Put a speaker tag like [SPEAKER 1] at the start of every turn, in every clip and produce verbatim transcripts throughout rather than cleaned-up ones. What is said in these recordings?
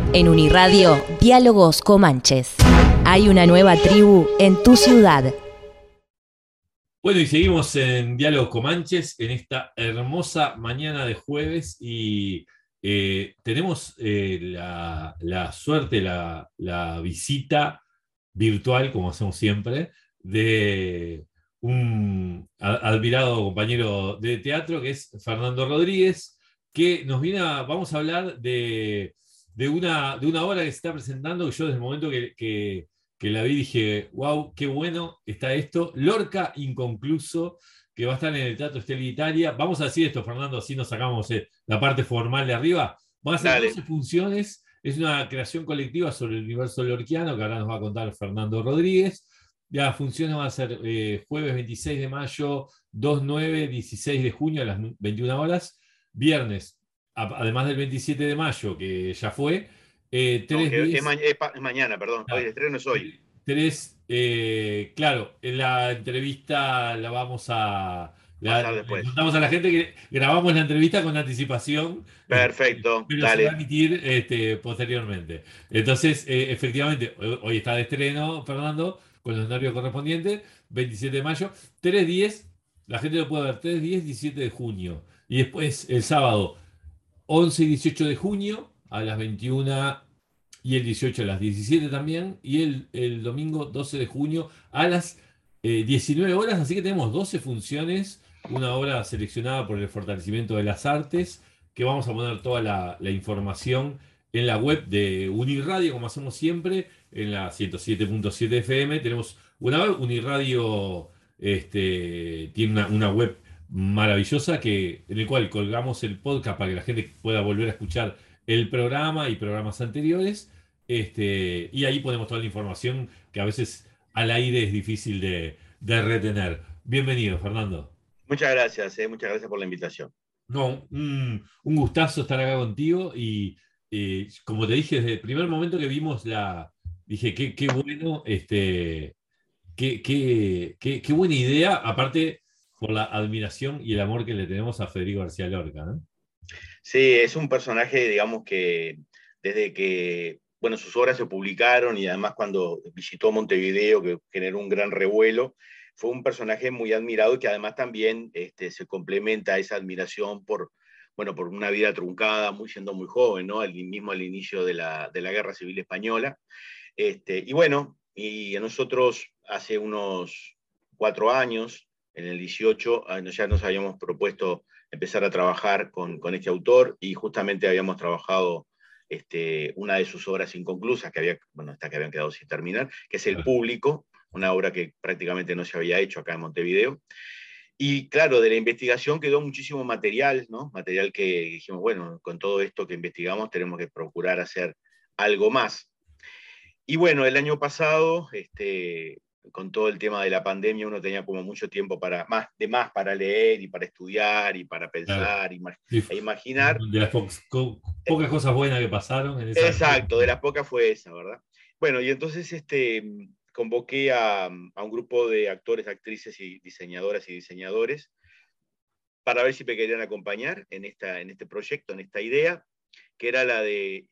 [SPEAKER 1] En Uniradio, Diálogos Comanches. Hay una nueva tribu en tu ciudad.
[SPEAKER 2] Bueno, y seguimos en Diálogos Comanches en esta hermosa mañana de jueves y eh, tenemos eh, la, la suerte, la, la visita virtual, como hacemos siempre, de un a- admirado compañero de teatro que es Fernando Rodríguez, que nos viene a, vamos a hablar de, de una, de una obra que se está presentando, que yo desde el momento que, que que la vi dije, wow, qué bueno está esto. Lorca Inconcluso, que va a estar en el Teatro Estela Italia. Vamos a decir esto, Fernando, así nos sacamos eh, la parte formal de arriba. Van a ser
[SPEAKER 3] Dale.
[SPEAKER 2] doce funciones. Es una creación colectiva sobre el universo lorquiano, que ahora nos va a contar Fernando Rodríguez. La función va a ser eh, jueves veintiséis de mayo, dos, nueve, dieciséis de junio a las veintiuna horas. Viernes, a- además del veintisiete de mayo, que ya fue, eh,
[SPEAKER 3] No,
[SPEAKER 2] tres,
[SPEAKER 3] que es,
[SPEAKER 2] diez.
[SPEAKER 3] ma- es pa- es mañana, perdón. Hoy el estreno es hoy.
[SPEAKER 2] Tres, eh, claro, en la entrevista la vamos a. La,
[SPEAKER 3] Pasar
[SPEAKER 2] le
[SPEAKER 3] después.
[SPEAKER 2] contamos a la gente que grabamos la entrevista con anticipación, eh,
[SPEAKER 3] Perfecto,
[SPEAKER 2] pero se va a
[SPEAKER 3] dale.
[SPEAKER 2] emitir este, posteriormente. Entonces, eh, efectivamente, hoy hoy está de estreno, Fernando, con los nervios correspondientes, veintisiete de mayo, tres diez, la gente lo puede ver, tres diez, diecisiete de junio. Y después, el sábado, once y dieciocho de junio, a las veintiuna y el dieciocho a las diecisiete también, y el, el domingo doce de junio a las eh, diecinueve horas, así que tenemos doce funciones, una obra seleccionada por el fortalecimiento de las artes, que vamos a poner toda la, la información en la web de Uniradio, como hacemos siempre, en la ciento siete punto siete F M. Tenemos una web, Uniradio este, tiene una, una web maravillosa que, en el cual colgamos el podcast para que la gente pueda volver a escuchar el programa y programas anteriores. Este, y ahí ponemos toda la información que a veces al aire es difícil de, de retener. Bienvenido, Fernando.
[SPEAKER 3] Muchas gracias, eh, muchas gracias por la invitación.
[SPEAKER 2] No, un, un gustazo estar acá contigo y eh, como te dije, desde el primer momento que vimos la, dije, qué, qué bueno, este, qué, qué, qué, qué buena idea, aparte por la admiración y el amor que le tenemos a Federico García Lorca, ¿no?
[SPEAKER 3] Sí, es un personaje, digamos que desde que, bueno, sus obras se publicaron y además cuando visitó Montevideo, que generó un gran revuelo, fue un personaje muy admirado y que además también este, se complementa esa admiración por, bueno, por una vida truncada, muy siendo muy joven, ¿no? Al, mismo al inicio de la, de la Guerra Civil Española. Este, y bueno, y a nosotros hace unos cuatro años, en el dieciocho, ya nos habíamos propuesto empezar a trabajar con, con este autor y justamente habíamos trabajado este, una de sus obras inconclusas, que había, bueno, hasta que habían quedado sin terminar, que es El Público, una obra que prácticamente no se había hecho acá en Montevideo. Y claro, de la investigación quedó muchísimo material, ¿no? Material que dijimos, bueno, con todo esto que investigamos tenemos que procurar hacer algo más. Y bueno, el año pasado, este, con todo el tema de la pandemia, uno tenía como mucho tiempo para, más, de más para leer y para estudiar y para
[SPEAKER 2] Claro.
[SPEAKER 3] pensar y,
[SPEAKER 2] Sí,
[SPEAKER 3] e imaginar.
[SPEAKER 2] de las po co pocas cosas buenas que pasaron en esa
[SPEAKER 3] Exacto, de
[SPEAKER 2] época.
[SPEAKER 3] las pocas fue esa, ¿verdad? Bueno, y entonces este, convoqué a, a un grupo de actores, actrices y diseñadoras y diseñadores para ver si me querían acompañar en, esta, en este proyecto, en esta idea, que era la de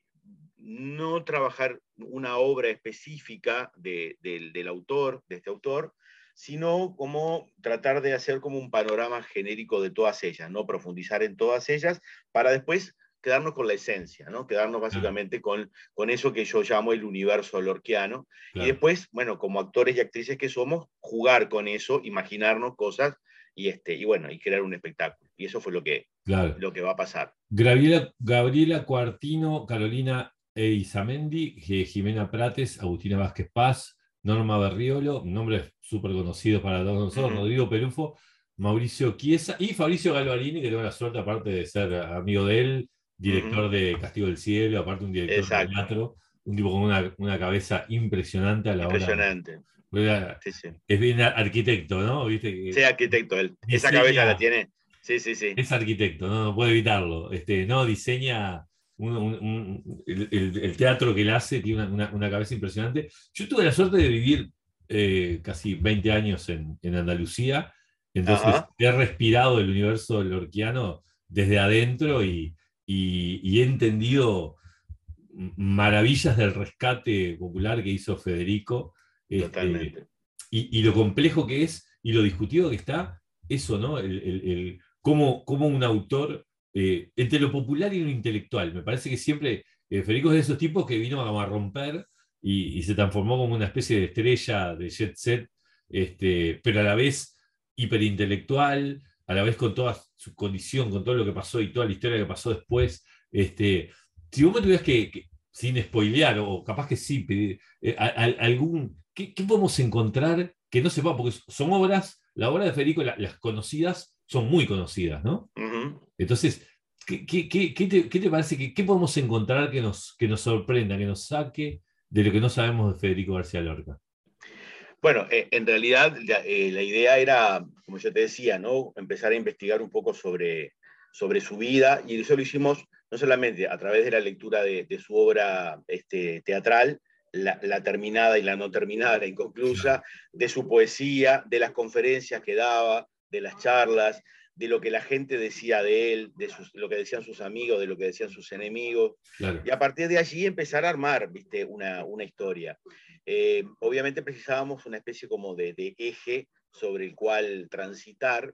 [SPEAKER 3] no trabajar una obra específica de, de, del autor, de este autor, sino como tratar de hacer como un panorama genérico de todas ellas, ¿no? Profundizar en todas ellas para después quedarnos con la esencia, ¿no? Quedarnos básicamente con, con eso que yo llamo el universo lorquiano. Y
[SPEAKER 2] Claro.
[SPEAKER 3] después, bueno, como actores y actrices que somos, jugar con eso, imaginarnos cosas y, este, y bueno, y crear un espectáculo. Y eso fue lo que,
[SPEAKER 2] Claro.
[SPEAKER 3] lo que va a pasar.
[SPEAKER 2] Gabriela, Gabriela Cuartino, Carolina Eizamendi, Jimena Prates, Agustina Vázquez Paz, Norma Berriolo, nombres súper conocidos para todos nosotros,
[SPEAKER 3] Uh-huh.
[SPEAKER 2] Rodrigo Perufo, Mauricio Chiesa y Fabricio Galvarini, que tengo la suerte, aparte de ser amigo de él, director
[SPEAKER 3] Uh-huh.
[SPEAKER 2] de Castigo del Cielo, aparte un director de
[SPEAKER 3] Exacto.
[SPEAKER 2] teatro, un tipo con una, una cabeza impresionante a la hora.
[SPEAKER 3] Impresionante.
[SPEAKER 2] De,
[SPEAKER 3] sí, sí.
[SPEAKER 2] Es bien arquitecto, ¿no? ¿Viste? Que
[SPEAKER 3] Sí, arquitecto, él. Esa cabeza la
[SPEAKER 2] diseña,
[SPEAKER 3] tiene. Sí, sí, sí.
[SPEAKER 2] es arquitecto, no, no puede evitarlo. Este, no, diseña un, un, un, el, el, el teatro que él hace, tiene una, una, una cabeza impresionante. Yo tuve la suerte de vivir eh, casi veinte años en, en Andalucía, entonces
[SPEAKER 3] Ajá.
[SPEAKER 2] he respirado el universo lorquiano desde adentro y, y, y he entendido maravillas del rescate popular que hizo Federico,
[SPEAKER 3] Totalmente.
[SPEAKER 2] este, y, y lo complejo que es, y lo discutido que está, eso, ¿no? El, el, el, cómo, cómo un autor, eh, entre lo popular y lo intelectual, me parece que siempre eh, Federico es de esos tipos que vino a romper y, y se transformó como una especie de estrella de jet set, este, pero a la vez hiperintelectual, a la vez con toda su condición, con todo lo que pasó y toda la historia que pasó después. Este, si vos me tuvieras que, que sin spoilear, o capaz que sí, pedir, eh, a, a, algún, ¿qué, ¿qué podemos encontrar que no sepa? Porque son obras, la obra de Federico, la, las conocidas, son muy conocidas, ¿no?
[SPEAKER 3] Uh-huh.
[SPEAKER 2] Entonces, ¿qué, qué, qué, qué, te, ¿qué te parece? Que, ¿Qué podemos encontrar que nos, que nos sorprenda, que nos saque de lo que no sabemos de Federico García Lorca?
[SPEAKER 3] Bueno, eh, en realidad la, eh, la idea era, como yo te decía, ¿no? Empezar a investigar un poco sobre, sobre su vida, y eso lo hicimos no solamente a través de la lectura de, de su obra este, teatral, la, la terminada y la no terminada, la inconclusa, de su poesía, de las conferencias que daba, de las charlas, de lo que la gente decía de él, de, sus, de lo que decían sus amigos, de lo que decían sus enemigos,
[SPEAKER 2] Claro.
[SPEAKER 3] y a partir de allí empezar a armar, ¿viste? Una, una historia. Eh, obviamente precisábamos una especie como de, de eje sobre el cual transitar,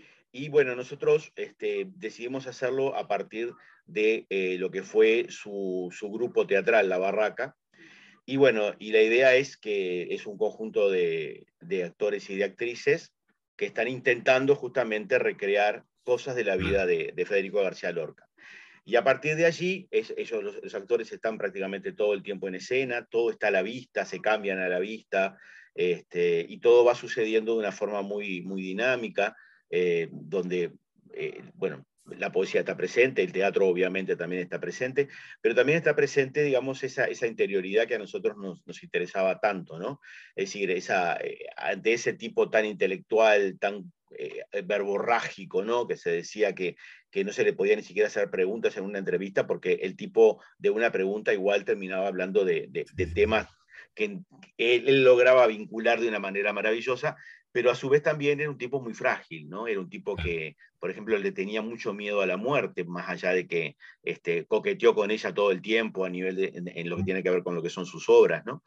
[SPEAKER 3] y bueno, nosotros este, decidimos hacerlo a partir de eh, lo que fue su, su grupo teatral, La Barraca, y bueno, y la idea es que es un conjunto de, de actores y de actrices que están intentando justamente recrear cosas de la vida de, de Federico García Lorca. Y a partir de allí, es, ellos, los, los, actores están prácticamente todo el tiempo en escena, todo está a la vista, se cambian a la vista, este, y todo va sucediendo de una forma muy, muy dinámica, eh, donde, eh, bueno, la poesía está presente, el teatro obviamente también está presente, pero también está presente, digamos, esa, esa interioridad que a nosotros nos, nos interesaba tanto, ¿no? Es decir, esa, eh, ante ese tipo tan intelectual, tan eh, verborrágico, ¿no? Que se decía que, que no se le podía ni siquiera hacer preguntas en una entrevista porque el tipo de una pregunta igual terminaba hablando de, de, de temas que él, él lograba vincular de una manera maravillosa, pero a su vez también era un tipo muy frágil, ¿no? Era un tipo que, por ejemplo, le tenía mucho miedo a la muerte, más allá de que este, coqueteó con ella todo el tiempo a nivel de, en, en lo que tiene que ver con lo que son sus obras, ¿no?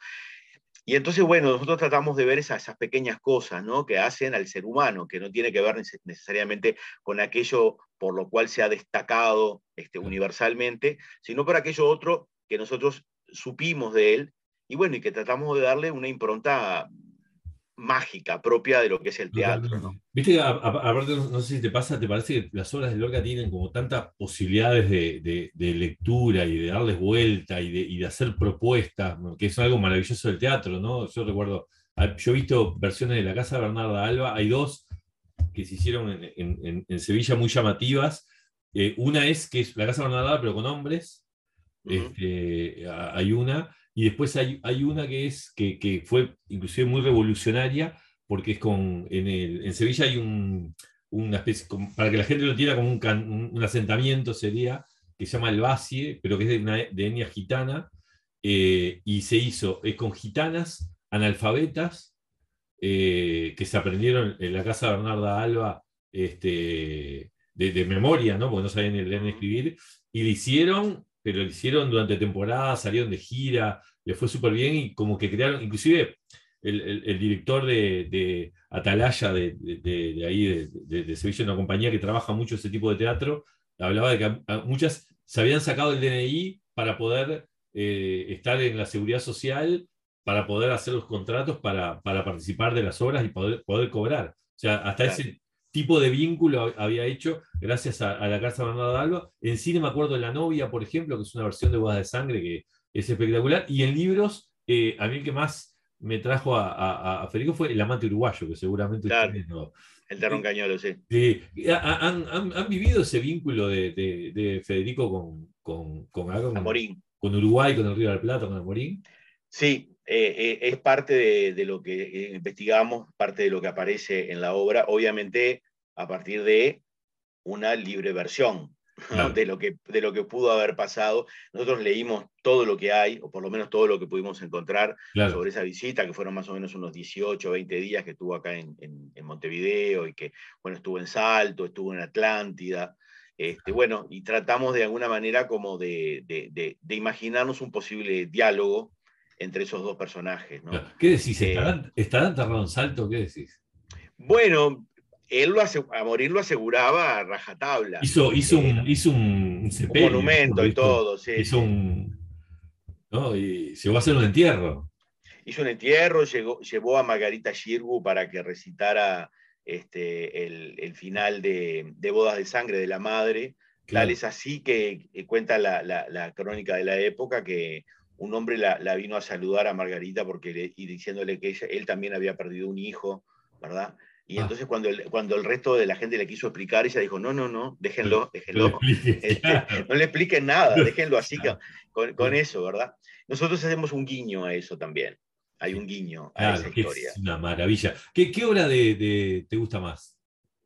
[SPEAKER 3] Y entonces, bueno, nosotros tratamos de ver esas, esas pequeñas cosas, ¿no? Que hacen al ser humano, que no tiene que ver necesariamente con aquello por lo cual se ha destacado este, universalmente, sino por aquello otro que nosotros supimos de él, y bueno, y que tratamos de darle una impronta mágica propia de lo que es el teatro, ¿no?
[SPEAKER 2] Viste que aparte, no, no sé si te pasa, te parece que las obras de Lorca tienen como tantas posibilidades de, de, de lectura y de darles vuelta y de, y de hacer propuestas, ¿no? Que es algo maravilloso del teatro, ¿no? Yo recuerdo, yo he visto versiones de La Casa de Bernarda Alba, hay dos que se hicieron en, en, en Sevilla muy llamativas. Eh, una es que es La Casa de Bernarda Alba, pero con hombres. Uh-huh. Este, hay una. Y después hay, hay una que, es, que, que fue inclusive muy revolucionaria, porque es con, en, el, en Sevilla hay un, una especie, como, para que la gente lo entienda, como un, can, un, un asentamiento sería, que se llama el Bacie, pero que es de, una, de etnia gitana, eh, y se hizo, es con gitanas analfabetas, eh, que se aprendieron en la casa de Bernarda Alba este, de, de memoria, ¿no? Porque no sabían ni leer ni escribir, y le hicieron, pero lo hicieron durante temporadas, salieron de gira, le fue súper bien y como que crearon, inclusive el, el, el director de, de Atalaya, de, de, de ahí, de, de, de Sevilla, una compañía que trabaja mucho ese tipo de teatro, hablaba de que a, a muchas se habían sacado el D N I para poder eh, estar en la seguridad social, para poder hacer los contratos para, para participar de las obras y poder, poder cobrar. O sea, hasta claro. Ese tipo de vínculo había hecho gracias a, a la Casa Bernarda Alba. En cine me acuerdo de La Novia, por ejemplo, que es una versión de Bodas de Sangre que es espectacular. Y en libros, eh, a mí el que más me trajo a, a, a Federico fue El amante uruguayo, que seguramente
[SPEAKER 3] claro,
[SPEAKER 2] ustedes no...
[SPEAKER 3] El Terrón Cañolo, sí.
[SPEAKER 2] Eh, han, han, ¿Han vivido ese vínculo de, de, de Federico con, con, con, con,
[SPEAKER 3] Amorín.
[SPEAKER 2] con Uruguay, con el Río de la Plata, con Amorín?
[SPEAKER 3] Sí, eh, eh, es parte de, de lo que eh, investigamos, parte de lo que aparece en la obra, obviamente a partir de una libre versión, ¿no? Claro. de, lo que, de lo que pudo haber pasado. Nosotros leímos todo lo que hay, o por lo menos todo lo que pudimos encontrar claro. sobre esa visita, que fueron más o menos unos dieciocho, veinte días que estuvo acá en, en, en Montevideo, y que, bueno, estuvo en Salto, estuvo en Atlántida, Este, bueno, y tratamos de alguna manera como de, de, de, de imaginarnos un posible diálogo entre esos dos personajes, ¿no?
[SPEAKER 2] ¿Qué decís?
[SPEAKER 3] Eh,
[SPEAKER 2] ¿Estarán, estarán enterrados en Salto? ¿Qué decís?
[SPEAKER 3] bueno, él lo ase- a morir lo aseguraba a rajatabla.
[SPEAKER 2] Hizo, hizo
[SPEAKER 3] Eh,
[SPEAKER 2] un, hizo un
[SPEAKER 3] un
[SPEAKER 2] sepelio,
[SPEAKER 3] monumento y
[SPEAKER 2] hizo,
[SPEAKER 3] todo, sí,
[SPEAKER 2] hizo
[SPEAKER 3] sí.
[SPEAKER 2] un, ¿no? Y llegó a hacer un entierro.
[SPEAKER 3] Hizo un entierro, llegó, llevó a Margarita Xirgu para que recitara este, el, el final de, de Bodas de Sangre de la Madre. Tal
[SPEAKER 2] Claro.
[SPEAKER 3] es así que, que cuenta la, la, la, crónica de la época que un hombre la, la vino a saludar a Margarita porque le, y diciéndole que ella, él también había perdido un hijo, ¿verdad? Y
[SPEAKER 2] Ah,
[SPEAKER 3] entonces cuando el, cuando el resto de la gente le quiso explicar, ella dijo, no, no, no,
[SPEAKER 2] no, le
[SPEAKER 3] déjenlo,
[SPEAKER 2] no le
[SPEAKER 3] déjenlo.
[SPEAKER 2] expliques,
[SPEAKER 3] Este,
[SPEAKER 2] claro.
[SPEAKER 3] no le expliquen nada, déjenlo así
[SPEAKER 2] Claro,
[SPEAKER 3] con, con eso, ¿verdad? Nosotros hacemos un guiño a eso también. Hay un guiño a esa
[SPEAKER 2] claro, que es
[SPEAKER 3] historia.
[SPEAKER 2] una maravilla. ¿Qué, qué obra de, de- te gusta más?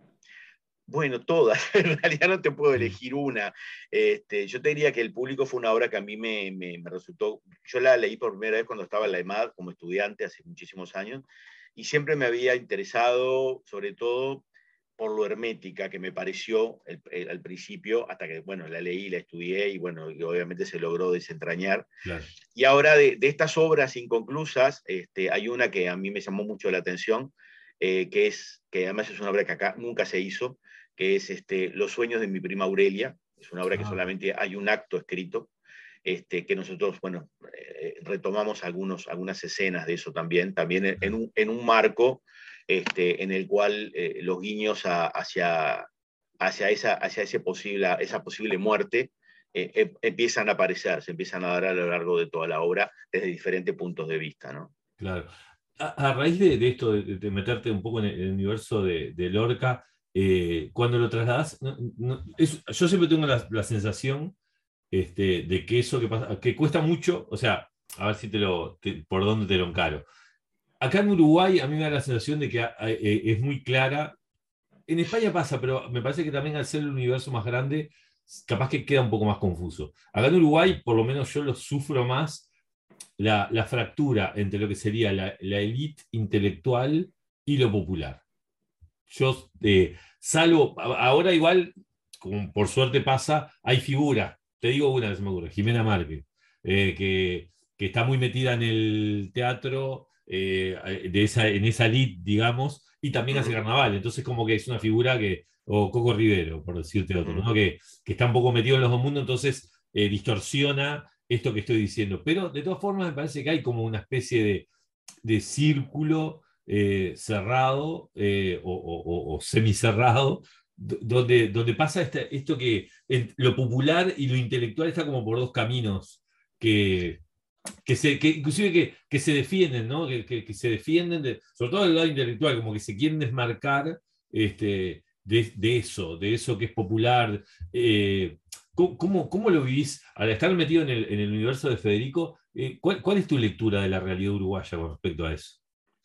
[SPEAKER 3] Bueno, todas, en realidad no te puedo
[SPEAKER 2] Sí.
[SPEAKER 3] elegir una. Este, yo te diría que El Público fue una obra que a mí me, me, me resultó, yo la leí por primera vez cuando estaba en la EMAD como estudiante hace muchísimos años, y siempre me había interesado, sobre todo por lo hermética que me pareció el, el, al principio, hasta que, bueno, la leí, la estudié, y bueno, y obviamente se logró desentrañar.
[SPEAKER 2] Claro.
[SPEAKER 3] Y ahora de, de estas obras inconclusas, este, hay una que a mí me llamó mucho la atención, eh, que, es, que además es una obra que acá nunca se hizo, que es este, Los sueños de mi prima Aurelia. Es una obra que
[SPEAKER 2] Ah,
[SPEAKER 3] solamente hay un acto escrito, este, que nosotros, bueno, eh, retomamos algunos, algunas escenas de eso también, también en un, en un marco este, en el cual eh, los guiños a, hacia, hacia, esa, hacia ese posible, esa posible muerte eh, eh, empiezan a aparecer, se empiezan a dar a lo largo de toda la obra desde diferentes puntos de vista, ¿no?
[SPEAKER 2] claro. A, a raíz de, de esto, de, de meterte un poco en el, el universo de, de Lorca, eh, cuando lo trasladas, no- no- es- yo siempre tengo la, la sensación este, de que eso que pasa, que cuesta mucho, o sea, a ver si te lo, te- por dónde te lo encaro. Acá en Uruguay a mí me da la sensación de que a- a- eh, es muy clara. En España pasa, pero me parece que también al ser el universo más grande, capaz que queda un poco más confuso. Acá en Uruguay, por lo menos yo lo sufro más, la, la fractura entre lo que sería la, la élite intelectual y lo popular. Yo, eh, salvo, a- ahora igual, como por suerte pasa, hay figuras. Te digo una que se me ocurre, Jimena Márquez, eh, que, que está muy metida en el teatro, eh, de esa, en esa elite, digamos, y también
[SPEAKER 3] Uh
[SPEAKER 2] hace
[SPEAKER 3] -huh,
[SPEAKER 2] carnaval. Entonces, como que es una figura que, o Coco Rivero, por decirte
[SPEAKER 3] uh
[SPEAKER 2] otro,
[SPEAKER 3] -huh.
[SPEAKER 2] ¿no? Que, que está un poco metido en los dos mundos, entonces eh, distorsiona esto que estoy diciendo. Pero de todas formas, me parece que hay como una especie de, de círculo eh, cerrado eh, o, o, o, semicerrado, donde, donde pasa esta, esto que en, lo popular y lo intelectual está como por dos caminos que, que, se, que inclusive que, que, se defienden, ¿no? Que, que, que se defienden, de, sobre todo del lado intelectual, como que se quieren desmarcar este, de, de eso, de eso que es popular. Eh, ¿Cómo, cómo lo vivís al estar metido en el, en el universo de Federico? Eh, ¿cuál, ¿Cuál es tu lectura de la realidad uruguaya con respecto a eso?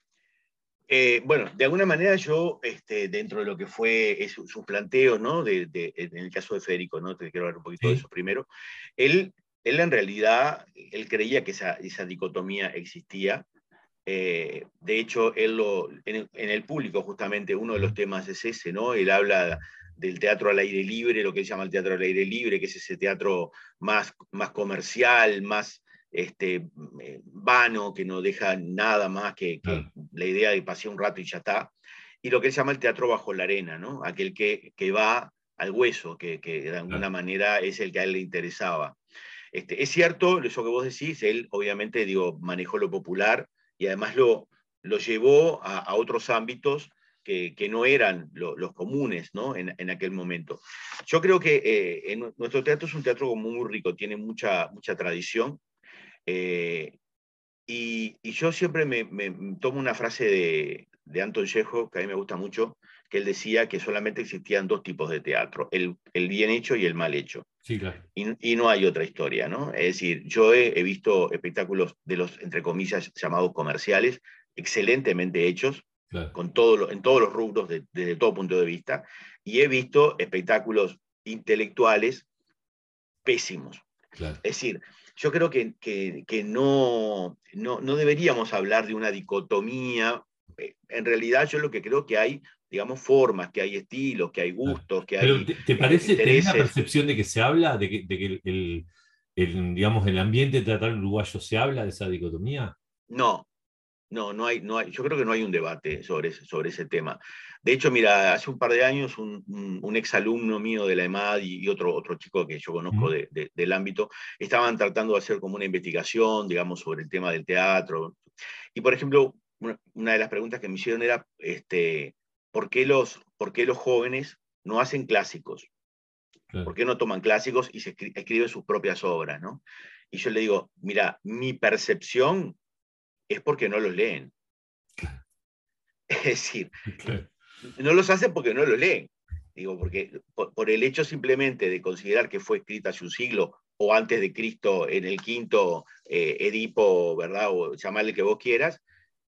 [SPEAKER 3] Eh, bueno, de alguna manera yo, este, dentro de lo que fue sus su planteos, ¿no? De, de, en el caso de Federico, ¿no? Te quiero hablar un poquito de
[SPEAKER 2] Sí,
[SPEAKER 3] eso primero. Él, él en realidad, él creía que esa, esa dicotomía existía. Eh, de hecho, él lo, en, en el público justamente uno de los temas es ese, ¿no? Él habla del teatro al aire libre, lo que él llama el teatro al aire libre, que es ese teatro más, más comercial, más este, eh, vano, que no deja nada más que, que
[SPEAKER 2] claro,
[SPEAKER 3] la idea de pasar un rato y ya está. Y lo que él llama el teatro bajo la arena, ¿no? Aquel que, que va al hueso, que, que de alguna
[SPEAKER 2] claro,
[SPEAKER 3] manera es el que a él le interesaba. Este, es cierto, eso que vos decís, él obviamente digo, manejó lo popular y además lo, lo llevó a, a otros ámbitos que, que no eran lo, los comunes, ¿no? En, en, aquel momento. Yo creo que eh, en nuestro teatro es un teatro muy rico, tiene mucha, mucha tradición. Eh, y, y, yo siempre me, me, tomo una frase de, de Anton Chekhov, que a mí me gusta mucho, que él decía que solamente existían dos tipos de teatro, el, el bien hecho y el mal hecho.
[SPEAKER 2] sí, claro.
[SPEAKER 3] Y, y no hay otra historia, ¿no? Es decir, yo he, he visto espectáculos de los, entre comillas, llamados comerciales, excelentemente hechos,
[SPEAKER 2] Claro.
[SPEAKER 3] con todo lo, en todos los rubros, de, desde todo punto de vista, y he visto espectáculos intelectuales pésimos.
[SPEAKER 2] Claro.
[SPEAKER 3] Es decir, yo creo que, que, que no, no, no deberíamos hablar de una dicotomía. En realidad yo lo que creo que hay digamos, formas, que hay estilos, que hay gustos, que
[SPEAKER 2] Pero
[SPEAKER 3] hay
[SPEAKER 2] ¿te, te
[SPEAKER 3] eh,
[SPEAKER 2] parece, tenés la
[SPEAKER 3] intereses.
[SPEAKER 2] percepción de que se habla, de que, de que el, el- el, digamos, el ambiente teatral uruguayo se habla de esa dicotomía?
[SPEAKER 3] No, no, no hay, no hay, yo creo que no hay un debate sobre ese, sobre ese tema. De hecho, mira, hace un par de años un, un, un exalumno mío de la EMAD y, y otro, otro chico que yo conozco
[SPEAKER 2] ¿Mm?
[SPEAKER 3] de, de, del ámbito estaban tratando de hacer como una investigación, digamos, sobre el tema del teatro. Y, por ejemplo, una, una de las preguntas que me hicieron era, este, ¿por qué los, por qué los jóvenes no hacen clásicos? ¿Por
[SPEAKER 2] Claro.
[SPEAKER 3] qué no toman clásicos y se escri escriben sus propias obras, ¿no? Y yo le digo, mira, mi percepción es porque no los leen. Es decir,
[SPEAKER 2] Claro.
[SPEAKER 3] no los hacen porque no los leen. Digo, porque por, por, el hecho simplemente de considerar que fue escrita hace un siglo o antes de Cristo en el quinto eh, Edipo, ¿verdad? O llamarle que vos quieras,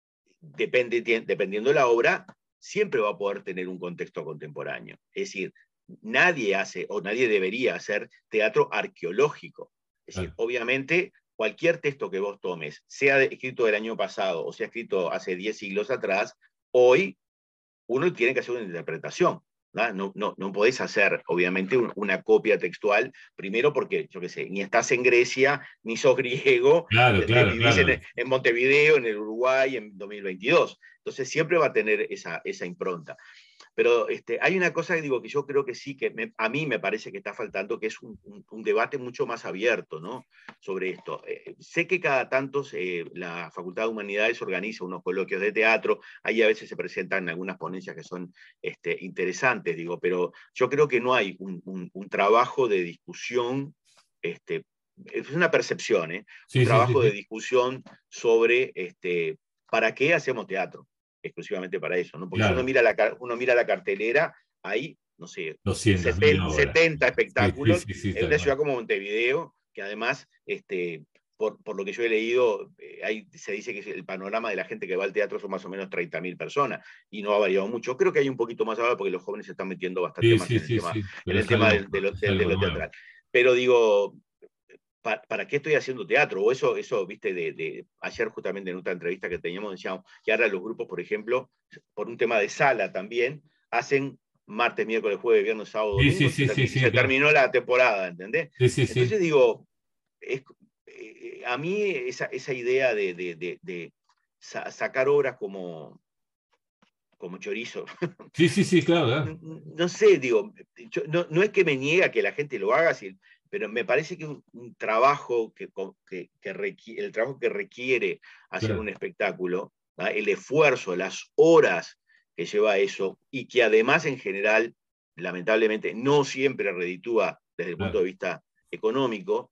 [SPEAKER 3] depende, dependiendo de la obra, siempre va a poder tener un contexto contemporáneo. Es decir, nadie hace o nadie debería hacer teatro arqueológico. Es decir,
[SPEAKER 2] Claro.
[SPEAKER 3] obviamente, cualquier texto que vos tomes, sea escrito del año pasado o sea escrito hace diez siglos atrás, hoy uno tiene que hacer una interpretación. ¿no? No, no, no podés hacer, obviamente, un, una copia textual, primero porque, yo qué sé, ni estás en Grecia, ni sos griego,
[SPEAKER 2] Claro,
[SPEAKER 3] de, de,
[SPEAKER 2] claro,
[SPEAKER 3] vivís
[SPEAKER 2] claro.
[SPEAKER 3] en, en Montevideo, en el Uruguay, en dos mil veintidós. Entonces siempre va a tener esa, esa impronta. Pero este, hay una cosa que digo que yo creo que sí, que me, a mí me parece que está faltando, que es un, un, un debate mucho más abierto, ¿no? Sobre esto. Eh, sé que cada tanto eh, la Facultad de Humanidades organiza unos coloquios de teatro, ahí a veces se presentan algunas ponencias que son este, interesantes, digo, pero yo creo que no hay un, un, un trabajo de discusión, este, es una percepción, ¿eh?
[SPEAKER 2] Sí,
[SPEAKER 3] Un
[SPEAKER 2] sí, sí,
[SPEAKER 3] trabajo de
[SPEAKER 2] sí.
[SPEAKER 3] discusión sobre este, ¿para qué hacemos teatro? Exclusivamente para eso, ¿no? Porque si uno
[SPEAKER 2] Claro.
[SPEAKER 3] mira la, uno mira la cartelera, hay, no sé,
[SPEAKER 2] doscientas mil
[SPEAKER 3] setenta,
[SPEAKER 2] obras.
[SPEAKER 3] setenta
[SPEAKER 2] Sí, sí,
[SPEAKER 3] espectáculos
[SPEAKER 2] sí, sí,
[SPEAKER 3] en
[SPEAKER 2] tal
[SPEAKER 3] una
[SPEAKER 2] cual.
[SPEAKER 3] ciudad como Montevideo, que además, este, por, por lo que yo he leído, eh, hay, se dice que el panorama de la gente que va al teatro son más o menos treinta mil personas, y no ha variado mucho. Creo que hay un poquito más ahora porque los jóvenes se están metiendo bastante
[SPEAKER 2] Sí,
[SPEAKER 3] más
[SPEAKER 2] sí,
[SPEAKER 3] en el
[SPEAKER 2] sí,
[SPEAKER 3] tema,
[SPEAKER 2] sí.
[SPEAKER 3] en
[SPEAKER 2] Pero
[SPEAKER 3] el
[SPEAKER 2] es
[SPEAKER 3] tema
[SPEAKER 2] algo,
[SPEAKER 3] de, de, lo,
[SPEAKER 2] es
[SPEAKER 3] de, de
[SPEAKER 2] algo
[SPEAKER 3] lo
[SPEAKER 2] nuevo.
[SPEAKER 3] teatral. Pero digo, ¿Para, ¿para qué estoy haciendo teatro? O eso, eso viste, de, de, ayer justamente en otra entrevista que teníamos, decíamos que ahora los grupos, por ejemplo, por un tema de sala también, hacen martes, miércoles, jueves, viernes, sábado,
[SPEAKER 2] Sí, sí,
[SPEAKER 3] domingo, se,
[SPEAKER 2] sí, sí,
[SPEAKER 3] termi
[SPEAKER 2] sí,
[SPEAKER 3] se
[SPEAKER 2] claro.
[SPEAKER 3] terminó la temporada, ¿entendés?
[SPEAKER 2] Sí, sí, sí.
[SPEAKER 3] Entonces digo, es, eh, a mí esa, esa idea de, de, de, de sa sacar obras como, como chorizo,
[SPEAKER 2] Sí, sí, sí, claro, claro.
[SPEAKER 3] no sé, digo, yo, no, no es que me niegue a que la gente lo haga, si, pero me parece que un, un trabajo que, que, que requiere, el trabajo que requiere hacer
[SPEAKER 2] Claro.
[SPEAKER 3] un espectáculo, ¿no? El esfuerzo, las horas que lleva eso, y que además en general, lamentablemente, no siempre reditúa desde el punto
[SPEAKER 2] Claro.
[SPEAKER 3] de vista económico,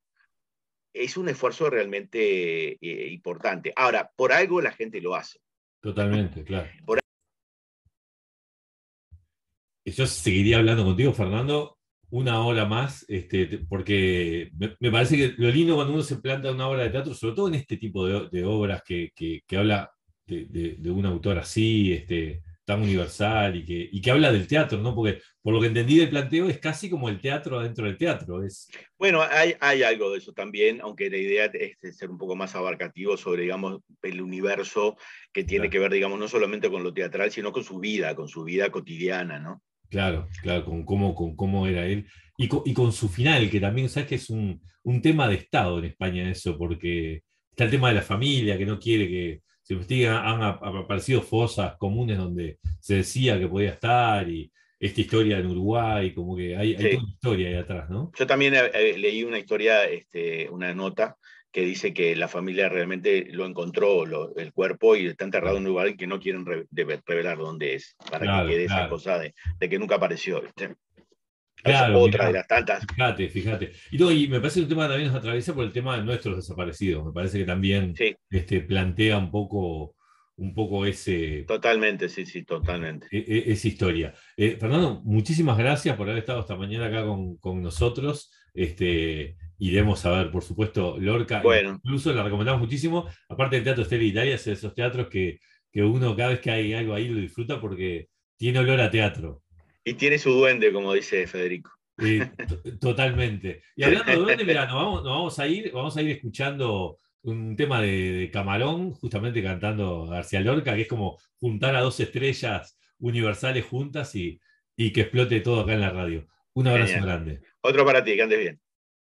[SPEAKER 3] es un esfuerzo realmente eh, importante. Ahora, por algo la gente lo hace.
[SPEAKER 2] Totalmente, claro.
[SPEAKER 3] Por
[SPEAKER 2] Y yo seguiría hablando contigo, Fernando, una hora más, este, te- porque me, me parece que lo lindo cuando uno se planta una obra de teatro, sobre todo en este tipo de, de obras que, que, que habla de, de, de un autor así, este, tan universal y que, y que habla del teatro, ¿no? Porque por lo que entendí del planteo es casi como el teatro dentro del teatro. Es,
[SPEAKER 3] Bueno, hay, hay algo de eso también, aunque la idea es de ser un poco más abarcativo sobre, digamos, el universo que tiene
[SPEAKER 2] claro,
[SPEAKER 3] que ver, digamos, no solamente con lo teatral, sino con su vida, con su vida cotidiana, ¿no?
[SPEAKER 2] claro, claro, con cómo, con cómo era él. Y con, y con su final, que también, ¿sabes? Que es un, un tema de Estado en España eso, porque está el tema de la familia, que no quiere que se investigue. Han ap- aparecido fosas comunes donde se decía que podía estar, y esta historia en Uruguay, como que hay, hay toda
[SPEAKER 3] Sí.
[SPEAKER 2] una historia ahí atrás, ¿no?
[SPEAKER 3] Yo también eh, eh, leí una historia, este, una nota que dice que la familia realmente lo encontró, lo, el cuerpo, y está enterrado en un lugar que no quieren re, de, revelar dónde es, para que
[SPEAKER 2] Claro,
[SPEAKER 3] quede esa
[SPEAKER 2] claro.
[SPEAKER 3] cosa de, de que nunca apareció. ¿Viste? Es
[SPEAKER 2] Claro,
[SPEAKER 3] otra de
[SPEAKER 2] mirá,
[SPEAKER 3] las tantas.
[SPEAKER 2] fíjate, fíjate. Y, no, y me parece que un tema que también nos atraviesa por el tema de nuestros desaparecidos. Me parece que también
[SPEAKER 3] Sí,
[SPEAKER 2] este, plantea un poco, un poco ese,
[SPEAKER 3] totalmente, sí, sí, totalmente.
[SPEAKER 2] e- e- esa historia. Eh, Fernando, muchísimas gracias por haber estado esta mañana acá con, con nosotros. Este, iremos a ver, por supuesto, Lorca,
[SPEAKER 3] Bueno,
[SPEAKER 2] incluso la recomendamos muchísimo. Aparte del Teatro Estela Italia, es de esos teatros que, que uno cada vez que hay algo ahí lo disfruta porque tiene olor a teatro.
[SPEAKER 3] y tiene su duende, como dice Federico.
[SPEAKER 2] Eh, to- totalmente. Y hablando de dónde, mira, nos vamos, nos vamos a ir, vamos a ir escuchando un tema de, de Camarón, justamente cantando García Lorca, que es como juntar a dos estrellas universales juntas y, y que explote todo acá en la radio. Un abrazo
[SPEAKER 3] Genial.
[SPEAKER 2] grande.
[SPEAKER 3] Otro para ti, que andes bien.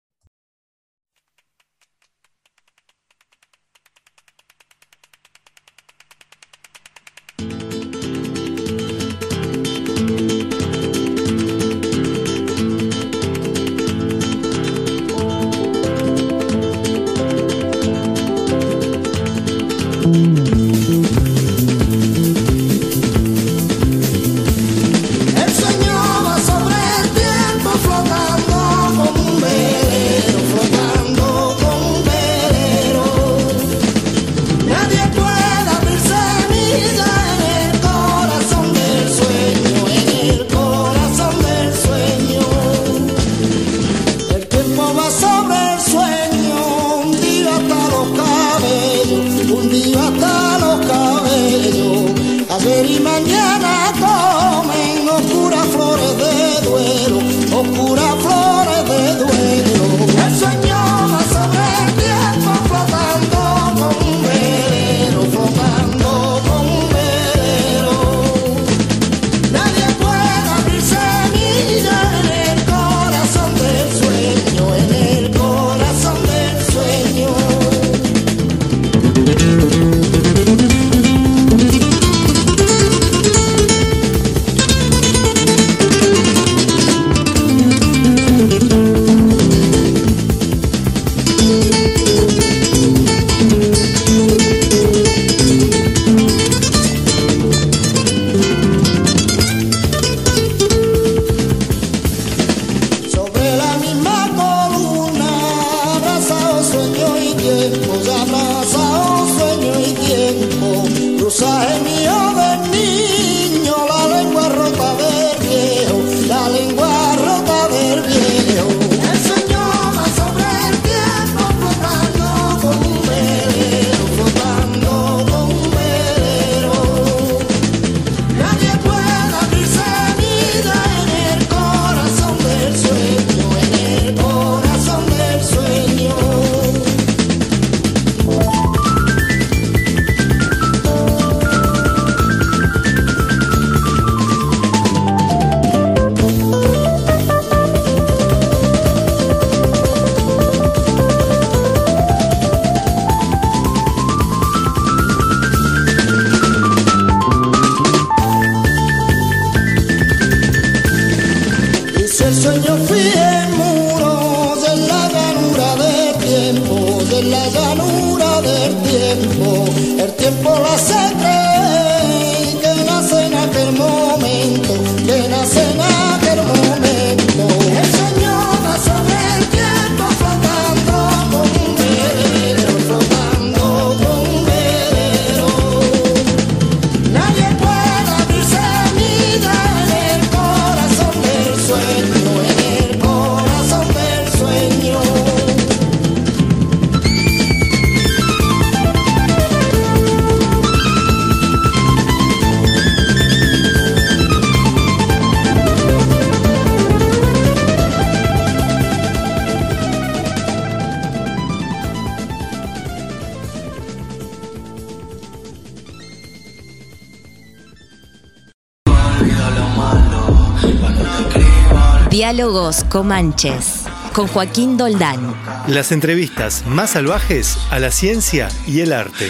[SPEAKER 1] Diálogos Comanches, con Joaquín Doldán.
[SPEAKER 4] Las entrevistas más salvajes a la ciencia y el arte.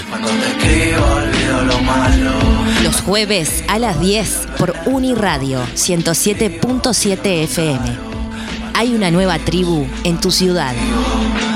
[SPEAKER 1] Los jueves a las diez por Uniradio ciento siete punto siete F M. Hay una nueva tribu en tu ciudad.